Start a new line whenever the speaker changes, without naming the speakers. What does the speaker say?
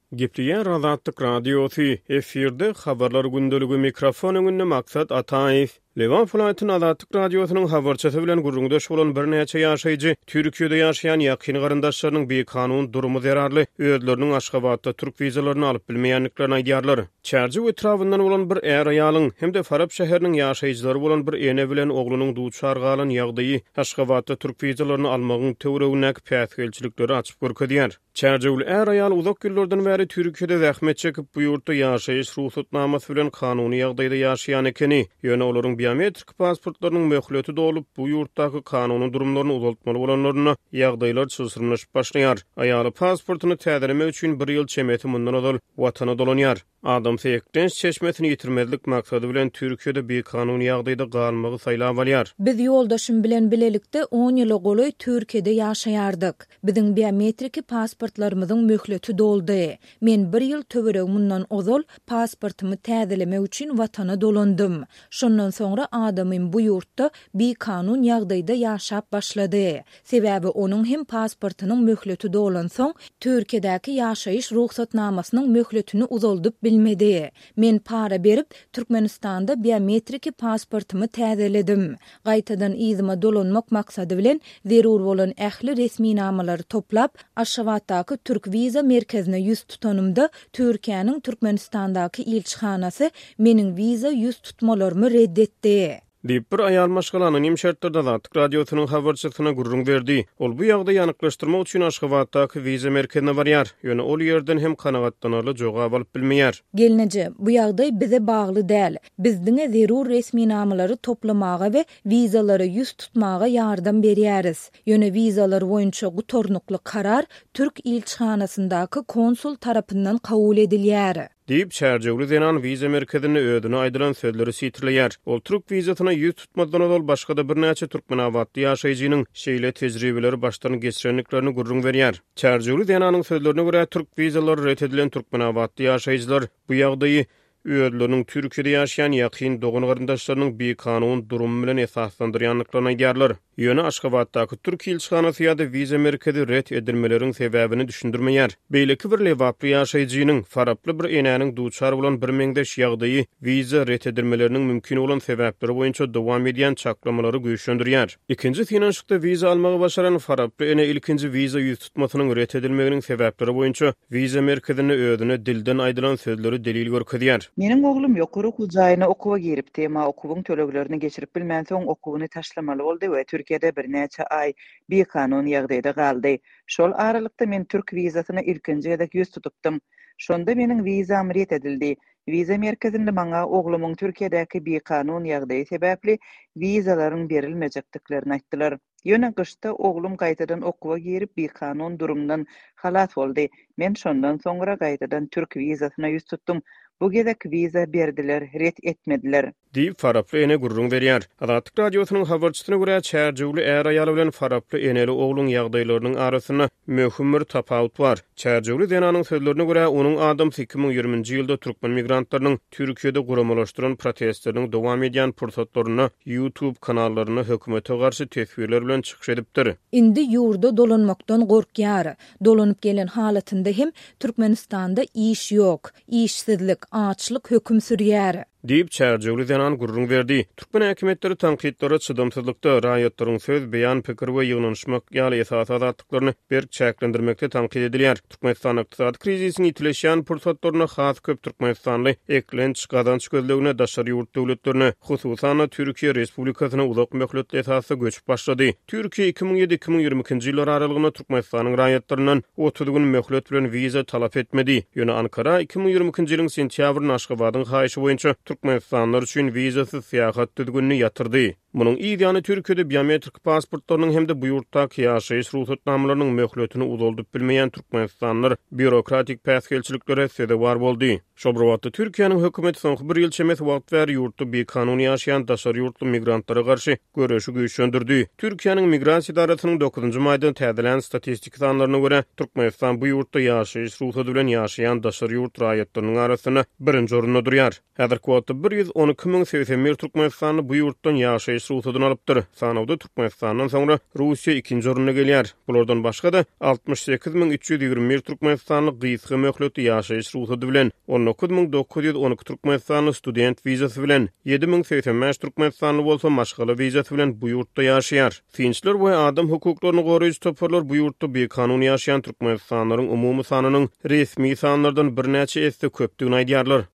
Gepleyen Razatlyk Radiosu efirde habarlar gündölügi mikrofon öňünde maksat Ataýew. Lewan Fulaýtyň Azatlyk Radiosynyň habarçysy bilen gurrundaş bolan bir näçe ýaşaýjy Türkiýede ýaşaýan ýakyn garyndaşlarynyň bir kanun durumy zerarly özleriniň Aşgabatda türk wizalaryny alyp bilmeýänliklaryny aýdýarlar. Çärji etrafyndan bolan bir är aýalyň hemde Farab şäheriniň ýaşaýjylary bolan bir ene bilen oglunyň duçar galan ýagdaýy Aşgabatda türk wizalaryny almagyň töweregine päsgelçilikleri açyp görkezýär. Çärji är aýal uzak ýyllardan bäri Türkiýede zähmet çekip bu ýurtda ýaşaýyş ruhsatnamasy bilen kanuny ýagdaýda ýaşaýan ekeni, ýöne olaryň biometrik pasportlarynyň möhületi dolup bu ýurtdaky kanuny durumlaryny uzaltmaly bolanlaryna ýagdaýlar çysyrmyş başlaýar. Aýaly pasportuny täzelemek üçin 1 ýyl çemeti mundan ozal watana dolanýar. Adam sekden çeşmetini ýitirmezlik maksady bilen Türkiýede bir kanuny ýagdaýda galmagy saýlap alýar.
Biz ýoldaşym bilen bilelikde 10 ýyla goly Türkiýede ýaşaýardyk. Biziň biometrik pasportlarymyzyň möhületi doldy. Men 1 ýyl töweregimden ozal pasportumy täzelemek üçin watana dolandym. Şondan soňra adamym bu ýurtda bir kanun ýagdaýda ýaşap başlady. Sebäbi onuň hem pasportunyň möhületi dolan soň Türkiýedäki ýaşaýyş ruhsatnamasynyň möhületini uzaldyp bilmedi. Men para berip Türkmenistanda biometrik pasportumy täzeledim. Gaýtadan izime dolanmak maksady bilen zerur bolan ähli resmi namalary toplap Aşgabatdaky Türk wiza merkezine ýüz tutanymda Türkiýanyň Türkmenistandaky elçihanasy meniň wiza ýüz tutmalarymy reddetdi.
Diýip bir aýal maşgal anonim şertlarda Azatlyk Radiosynyň habarçysyna gurrun berdi. Ol bu ýagdaýy ýanyklaşdyrmak üçin Aşgabatdaky wiza merkezine barýar. Ýöne ol ýerden hem kanagatlanarly jogap alyp bilmeýär.
Gelneje, bu ýagdaý bize bagly däl. Bizdiňe zerur resmi namalary toplamaga we wizalary ýüz tutmaga ýardam berýäris. Ýöne wizalar boýunça gutornukly karar Türk elçihanasyndaky konsul tarapyndan kabul edilýär.
Diýip Çärjewli denan wiza merkezine ödüne aýdylan sözleri sitirleýär. Ol türk wizasyna ýüz tutmadan ol başga-da bir näçe türkmenawatly ýaşaýjynyň şeýle tejribeleri başdan geçirenliklerini gurrun berýär. Çärjewli denanyň sözlerine görä türk wizalary ret edilen türkmenawatly ýaşaýjylar bu ýagdaýy öýdleriniň Türkiýede ýaşaýan ýakyn dogan garyndaşlarynyň bir kanun durumy bilen esaslandyrýanlyklaryna aýdýarlar. Ýöne Aşgabatdaky Türk elçihanasy ýa-da wiza merkezi ret edilmeleriň sebäbini düşündirmeýär. Beýleki bir lewaply ýaşaýjynyň faraply bir eneňiň duçar bolan bir meňdeş ýagdaýy wiza ret edilmeleriniň mümkin bolan sebäpleri boýunça dowam edýän çaklamalary güýçlendirýär. Ikinji finanşykda wiza almagy başaran faraply ene ilkinji wiza ýüz tutmasynyň ret edilmeginiň sebäpleri boýunça wiza merkezine ödüne dilden aýdylan sözleri delil görkezýär.
Meniň oglum ýokary hujaýyna okuwa giripdi, ma okuwyň töleglerini geçirip bilmän soň okuwyny taşlamaly boldy we Türkiýede bir näçe ay bir kanun ýagdaýda galdy. Şol aralykda men türk wizasyna ilkinji edek ýüz tutupdym. Şonda meniň wizam ret edildi. Wiza merkezinde maňa oglumyň Türkiýedäki bir kanun ýagdaýy sebäpli wizalaryň berilmejekdiklerini aýtdylar. Ýöne gyşda oglum gaýtadan okuwa girip bir kanun durumundan halas boldy. Men şondan soňra gaýtadan türk wizasyna ýüz tutdum. Bu gezek wiza berdiler, ret etmediler.
Diýip faraply ene gurrun berýär. Azatlyk Radiosynyň habarçysyna görä Çärjewli är aýaly bilen faraply eneli ogluň ýagdaýlarynyň arasyna möhüm bir tapawut bar. Çärjewli denanyň sözlerine görä onuň adam 2020-nji ýylda türkmen migrantlarynyň Türkiýede guramalaşdyran protestleriniň dowam edýän pursatlaryna YouTube kanallaryna hökümete garşy tesbirler bilen çykyş edipdir.
Indi ýurda dolanmakdan gorkýar. Dolanyp gelen halatynda hem Türkmenistanda iş ýok, işsizlik, açlyk höküm sürýär.
Diýip Çärjewli denan gurrun berdi. Türkmen häkimetleri tanqidlere çydamsızlykda raýatlaryň söz, beýan, pikir we ýygnaşmak ýaly esas azatlyklaryny berk çäklendirmekde tanqid edilýär. Türkmenistan ykdysady krizisini ýitileşýän pursatlaryna has köp türkmenistanly eklenç gazanç gözlegine daşary ýurt döwletlerine, hususan Türkiýe Respublikasyna uzak möhletli esasy göçüp başlady. Türkiýe 2007-2022-nji ýyllar aralygynda Türkmenistanyň raýatlarynyň 30 gün möhlet bilen wiza talap etmedi. Ýöne Ankara 2022-nji ýylyň sentýabryny Aşgabatyň haýyşy boýunça Türkmenistanlar üçin wizasyz seýahat düzgünini ýatyrdy. Munyň ýa-da Türkiýede biometrik pasportlarynyň hemde bu ýurtdaky ýaşaýyş ruhsatnamalarynyň möhletini uzaldyp bilmeýän türkmenistanlar bürokratik päsgelçiliklere sebäp boldy. Şobrawaty Türkiýanyň hökümeti soňky bir ýyl çemet wagt bäri ýurtda bekanun ýaşaýan daşary ýurtly migrantlara garşy görüşi güýçlendirdi. Türkiýanyň migrasiýa idarasynyň 9-njy maýdan täzelän statistik sanlaryna görä, Türkmenistan bu ýurtda ýaşaýyş ruhsady bilen ýaşaýan daşary ýurt raýatlarynyň arasyna birinji orunda durýar. Häzirki wagtda 112.081 Türkmenistanly bu ýurtdan ýaşaýyş ruhsadyny alypdyr. Sanawda Türkmenistandan soňra Russiýa ikinji oruna gelýär. Bulardan başga da 68.321 Türkmenistanly gysga möhletli ýaşaýyş ruhsady bilen 19.912 Türkmenistanly student wizasy bilen 7.085 Türkmenistanly bolsa maşgala wizasy bilen bu ýurtda ýaşaýar. Finçler we adam hukuklaryny goraýjy toparlar bu ýurtda bekanun ýaşaýan Türkmenistanlaryň umumy sanynyň resmi sanlardan bir näçe esde köpdigini aýdýarlar.